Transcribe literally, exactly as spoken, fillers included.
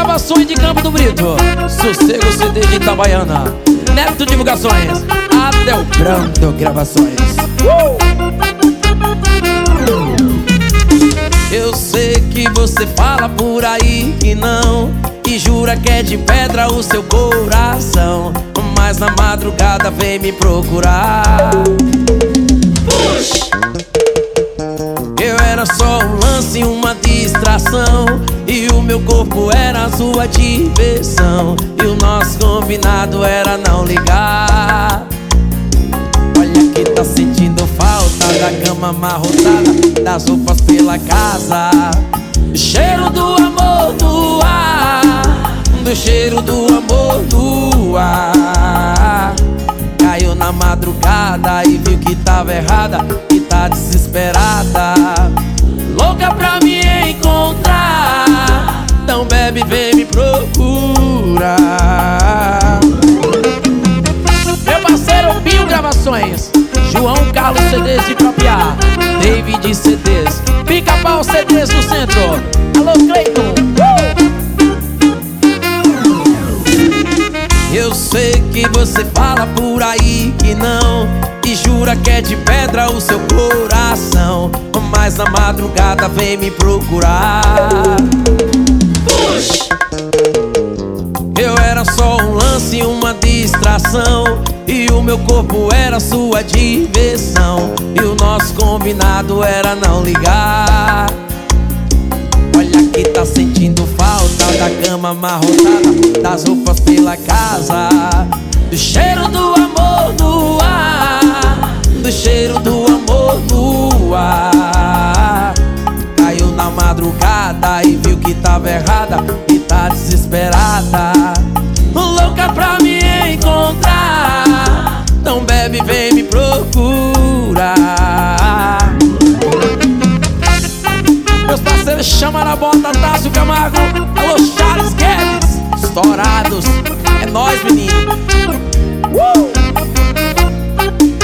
Gravações de Campo do Brito, Sossego C D de Itabaiana, Neto Divulgações, Adel Brando Gravações. uh! Eu sei que você fala por aí que não, e jura que é de pedra o seu coração, mas na madrugada vem me procurar. Puxa! Eu era só um lance, uma distração, e o meu corpo era a sua diversão, e o nosso combinado era não ligar. Olha que tá sentindo falta da cama amarrotada, das roupas pela casa, cheiro do amor no ar, do cheiro do amor no ar. Caiu na madrugada e viu que tava errada, e tá desesperada, louca pra me encontrar. Então bebe, vem me procurar. Meu parceiro Binho Gravações, João Carlos C Ds de Copiar, David C Ds, Pica-Pau C Ds do Centro. Alô Cleiton. uh! Eu sei que você fala por aí que não, e jura que é de pedra o seu coração, mas na madrugada vem me procurar. Puxa! Eu era só um lance, uma distração, e o meu corpo era sua diversão, e o nosso combinado era não ligar. Olha que tá sentindo falta da cama amarrotada, das roupas pela casa, do cheiro do amor no ar, do cheiro do amor no ar. Caiu na madrugada e viu que tava errada, e tá desesperada, louca pra me encontrar. Então bebe, vem me procurar. Meus parceiros chama na bota, Tássio Camargo, alô Charles Guedes, estourados, é nóis menino. uh!